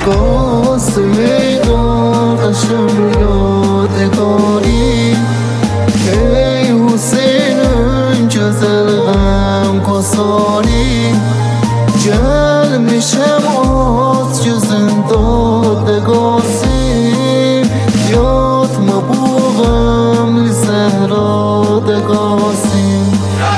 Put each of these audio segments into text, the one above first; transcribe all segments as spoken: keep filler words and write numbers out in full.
قاسم داغشم یادگاری ای حسین جزل غم گساری جل میشم از جزن دادگاسیم یاد مبوغم لزهرا دگاسیم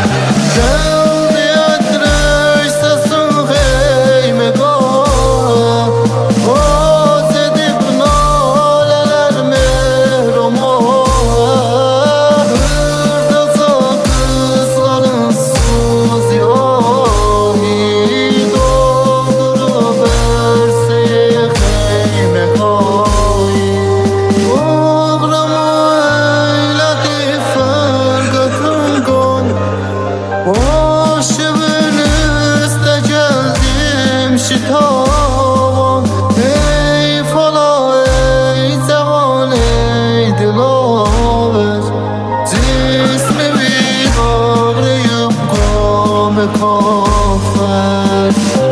شتابان ای فلا ای زمان ای دلاور جسم بیداریم گام کافر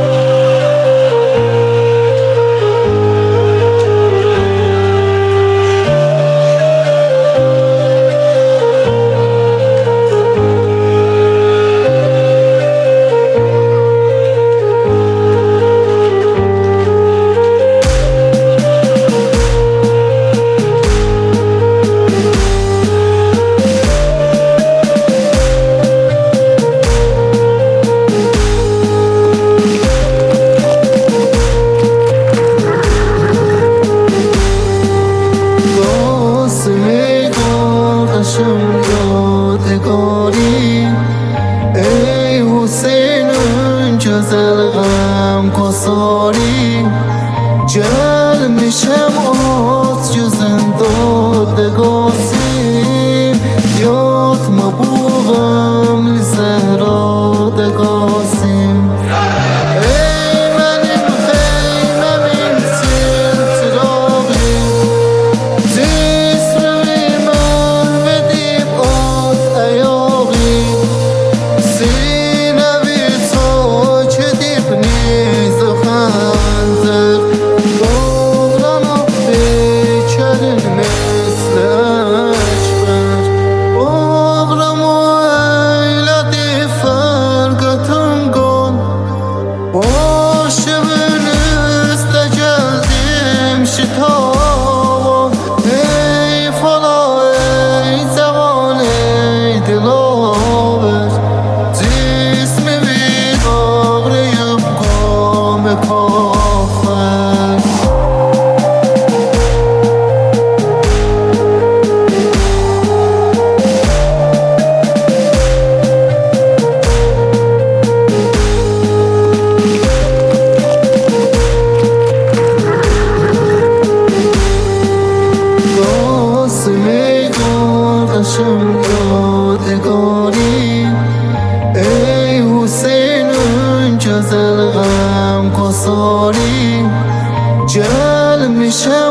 یادگاری ای حسین جزل غم گساری جل میشم از جزن دادگاسیم یاد مبوغم لزهرا دگاسیم شتابان ای فلا ای زمان ای دلاور جسم بیداریم گام کافر قاسم یادگاری ای حسین جزل غم گساری جل میشم